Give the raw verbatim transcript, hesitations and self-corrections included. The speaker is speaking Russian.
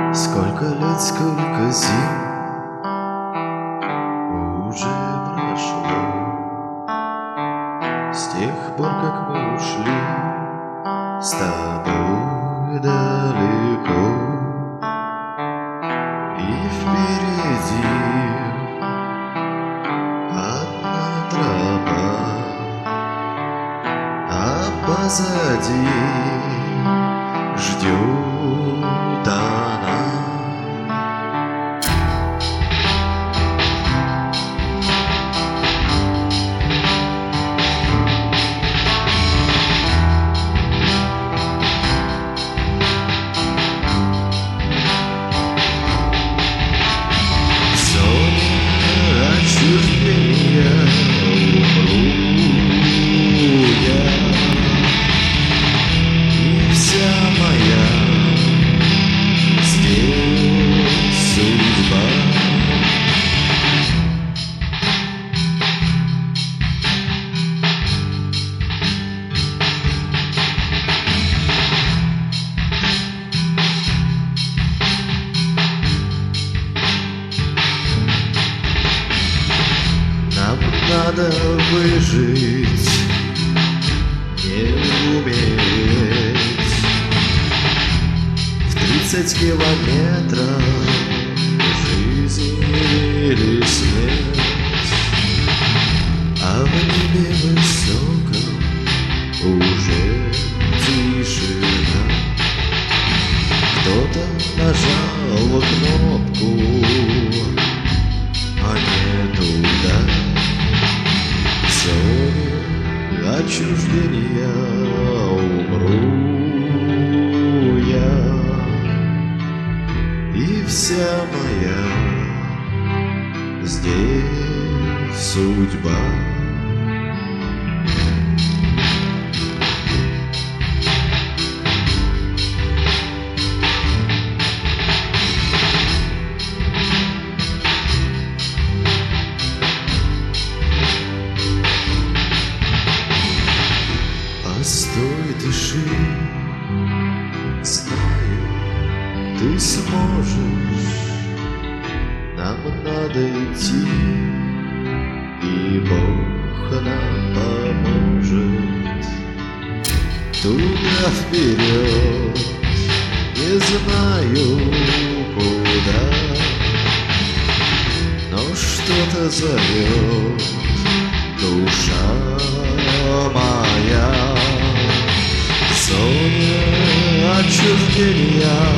Сколько лет, сколько зим уже прошло с тех пор, как мы ушли с тобой далеко. И впереди одна тропа, а позади ждет она. Надо выжить, не уметь в тридцать километров жизнь или смерть. А в небе высоком уже тишина. Кто-то нажал кнопку, а не туда. В зоне отчуждения умру я, и вся моя здесь судьба. Постой, дыши, знаю, ты сможешь. Нам надо идти, и Бог нам поможет. Туда вперед, не знаю куда, но что-то зовет душа моя. В зоне отчуждения